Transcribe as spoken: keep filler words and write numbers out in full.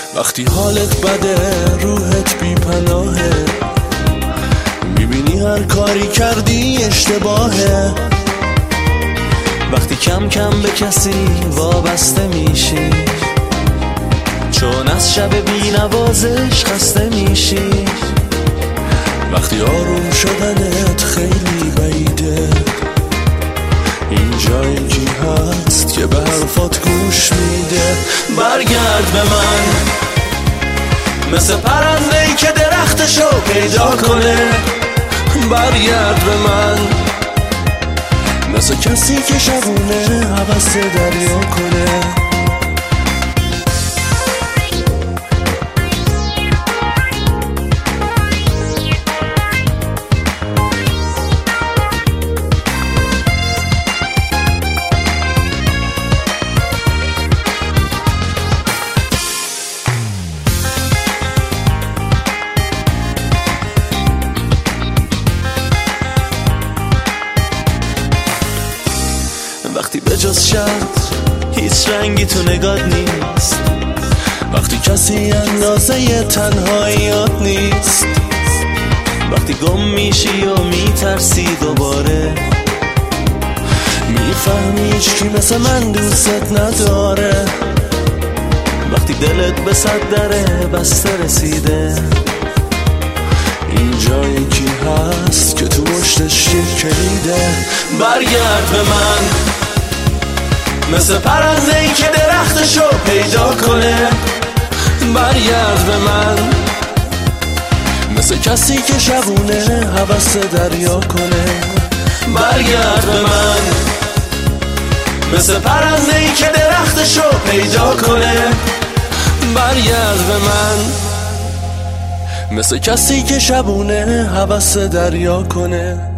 وقتی حالت بده روحت بی پناهه، میبینی هر کاری کردی اشتباهه. وقتی کم کم به کسی وابسته میشی، چون از شب بی نوازش خسته میشی. وقتی آروم شدنت خیلی بعیده، این جایی کی هست که به حرفات گوش میده. برگرد به من مثل پرنده‌ای که درختشو پیدا کنه. برگرد به من مثل کسی که شبونه هوس دریا کنه. وقتی به جز شرط هیچ رنگی تو نگات نیست، وقتی کسی اندازه تنهاییات نیست، وقتی گم میشی و میترسی دوباره، میفهمی هیچکی مثل من دوست نداره. وقتی دلت به صد دره بسته رسیده، این جایی کی هست که تو مشتش یک کلیده. برگرد به من مثل پرنده‌ای که درختشو پیدا کنه. برگرد به من مثل کسی که شبونه هوس دریا کنه. برگرد به من مثل پرنده‌ای که درختشو پیدا کنه. برگرد به من مثل کسی که شبونه هوس دریا کنه.